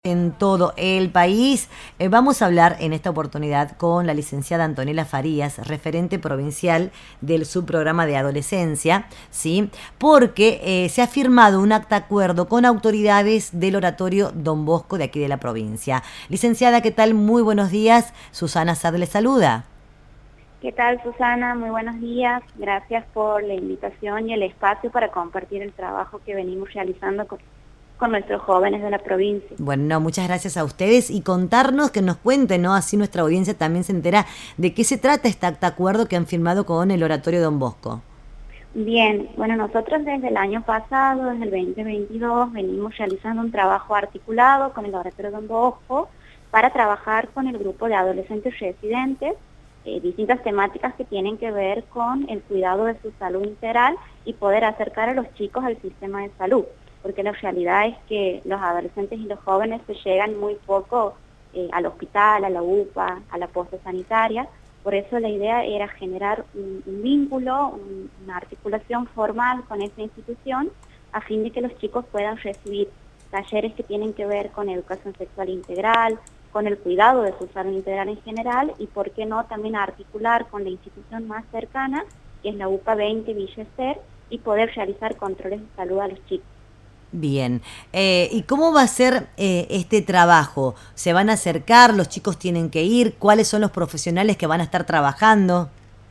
En todo el país. Vamos a hablar en esta oportunidad con la licenciada Antonella Farías, referente provincial del subprograma de adolescencia, ¿sí? Porque se ha firmado un acta acuerdo con autoridades del oratorio Don Bosco de aquí de la provincia. Licenciada, ¿qué tal? Muy buenos días. Susana Sad le saluda. ¿Qué tal, Susana? Muy buenos días. Gracias por la invitación y el espacio para compartir el trabajo que venimos realizando con nuestros jóvenes de la provincia. Bueno, no, muchas gracias a ustedes y contarnos, que nos cuenten, ¿no? Así nuestra audiencia también se entera de qué se trata este acta acuerdo que han firmado con el oratorio Don Bosco. Bien, bueno, nosotros desde el año pasado, desde el 2022, venimos realizando un trabajo articulado con el oratorio Don Bosco para trabajar con el grupo de adolescentes residentes, distintas temáticas que tienen que ver con el cuidado de su salud integral y poder acercar a los chicos al sistema de salud, porque la realidad es que los adolescentes y los jóvenes se llegan muy poco al hospital, a la UPA, a la posta sanitaria. Por eso la idea era generar un vínculo, una articulación formal con esa institución a fin de que los chicos puedan recibir talleres que tienen que ver con educación sexual integral, con el cuidado de su salud integral en general y, por qué no, también articular con la institución más cercana, que es la UPA 20 Villa Ester, y poder realizar controles de salud a los chicos. Bien, ¿y cómo va a ser este trabajo? ¿Se van a acercar? ¿Los chicos tienen que ir? ¿Cuáles son los profesionales que van a estar trabajando?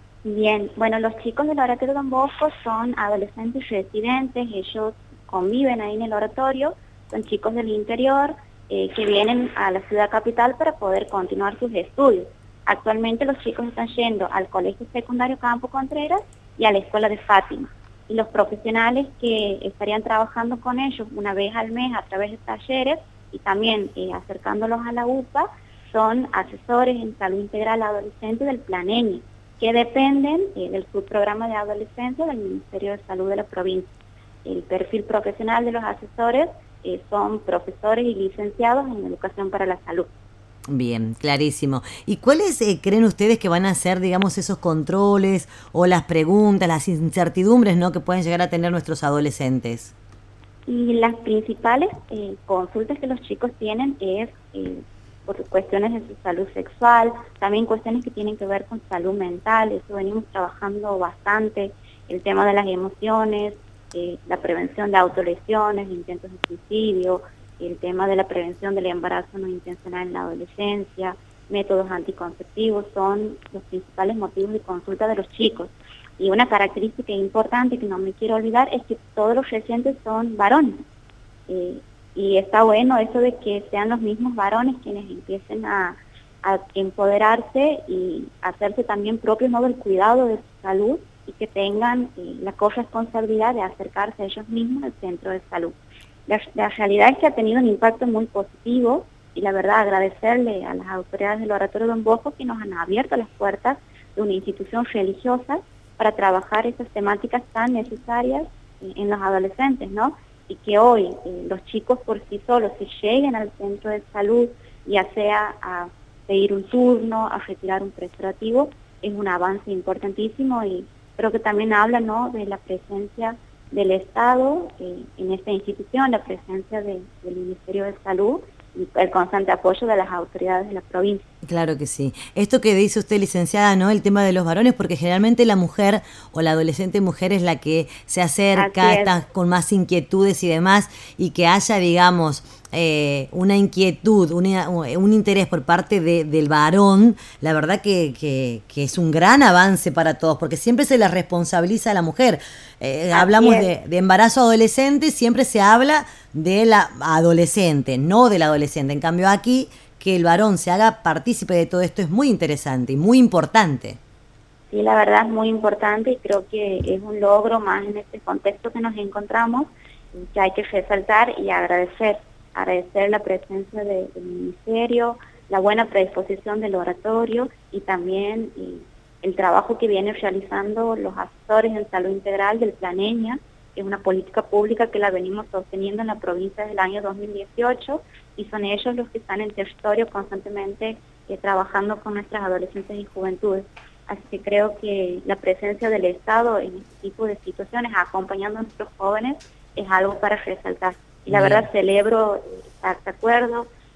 Bien, bueno, los chicos del oratorio Don Bosco son adolescentes residentes, ellos conviven ahí en el oratorio, son chicos del interior que vienen a la ciudad capital para poder continuar sus estudios. Actualmente los chicos están yendo al Colegio Secundario Campo Contreras y a la Escuela de Fátima. Y los profesionales que estarían trabajando con ellos una vez al mes a través de talleres y también acercándolos a la UPA son asesores en salud integral adolescente del Planeño, que dependen del subprograma de adolescencia del Ministerio de Salud de la provincia. El perfil profesional de los asesores son profesores y licenciados en educación para la salud. Bien, clarísimo. ¿Y cuáles creen ustedes que van a ser, digamos, esos controles o las preguntas, las incertidumbres, ¿no?, que pueden llegar a tener nuestros adolescentes? Y las principales consultas que los chicos tienen es por cuestiones de su salud sexual, también cuestiones que tienen que ver con salud mental, eso venimos trabajando bastante, el tema de las emociones, la prevención de autolesiones, de intentos de suicidio, el tema de la prevención del embarazo no intencional en la adolescencia, métodos anticonceptivos, son los principales motivos de consulta de los chicos. Y una característica importante que no me quiero olvidar es que todos los residentes son varones. Y está bueno eso de que sean los mismos varones quienes empiecen a empoderarse y hacerse también propios, ¿no?, del cuidado de su salud y que tengan la corresponsabilidad de acercarse a ellos mismos al centro de salud. La realidad es que ha tenido un impacto muy positivo y la verdad agradecerle a las autoridades del oratorio Don Bosco que nos han abierto las puertas de una institución religiosa para trabajar esas temáticas tan necesarias en los adolescentes, ¿no? Y que hoy los chicos por sí solos se lleguen al centro de salud, ya sea a pedir un turno, a retirar un preservativo, es un avance importantísimo y creo que también habla, ¿no?, de la presencia del Estado en esta institución, la presencia del Ministerio de Salud y el constante apoyo de las autoridades de la provincia. Claro que sí. Esto que dice usted, licenciada, ¿no?, el tema de los varones, porque generalmente la mujer o la adolescente mujer es la que se acerca, está con más inquietudes y demás, y que haya, digamos, una inquietud, un interés por parte del varón, la verdad que es un gran avance para todos, porque siempre se le responsabiliza a la mujer. Hablamos de embarazo adolescente, siempre se habla de la adolescente, no del adolescente. En cambio aquí, que el varón se haga partícipe de todo esto es muy interesante y muy importante. Sí, la verdad es muy importante y creo que es un logro más en este contexto que nos encontramos, que hay que resaltar y agradecer la presencia del Ministerio, la buena predisposición del oratorio y también el trabajo que vienen realizando los asesores en salud integral del Planeña, que es una política pública que la venimos sosteniendo en la provincia desde el año 2018 y son ellos los que están en territorio constantemente trabajando con nuestras adolescentes y juventudes. Así que creo que la presencia del Estado en este tipo de situaciones, acompañando a nuestros jóvenes, es algo para resaltar. Y la verdad celebro este acuerdo,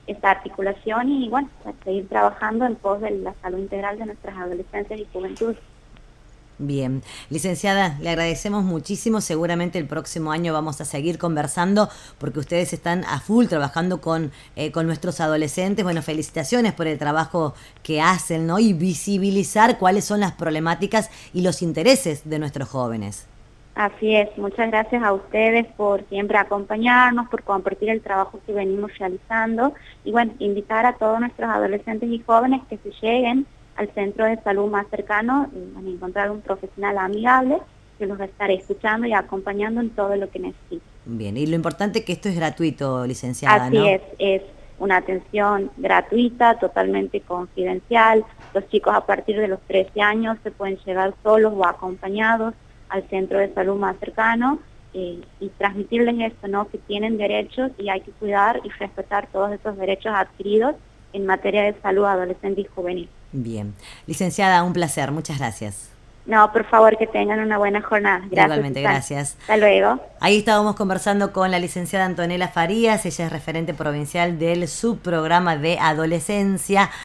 esta articulación y bueno, a seguir trabajando en pos de la salud integral de nuestras adolescentes y juventud. Bien, licenciada, le agradecemos muchísimo. Seguramente el próximo año vamos a seguir conversando porque ustedes están a full trabajando con nuestros adolescentes. Bueno, felicitaciones por el trabajo que hacen, ¿no? Y visibilizar cuáles son las problemáticas y los intereses de nuestros jóvenes. Así es, muchas gracias a ustedes por siempre acompañarnos, por compartir el trabajo que venimos realizando y bueno, invitar a todos nuestros adolescentes y jóvenes que se lleguen al centro de salud más cercano y van a encontrar un profesional amigable que los va a estar escuchando y acompañando en todo lo que necesiten. Bien, y lo importante es que esto es gratuito, licenciada, ¿no? Así es una atención gratuita, totalmente confidencial. Los chicos a partir de los 13 años se pueden llegar solos o acompañados al centro de salud más cercano y transmitirles esto, ¿no? Que tienen derechos y hay que cuidar y respetar todos esos derechos adquiridos en materia de salud adolescente y juvenil. Bien. Licenciada, un placer. Muchas gracias. No, por favor, que tengan una buena jornada. Gracias. Igualmente, Susana. gracias. Hasta luego. Ahí estábamos conversando con la licenciada Antonella Farías. Ella es referente provincial del subprograma de adolescencia.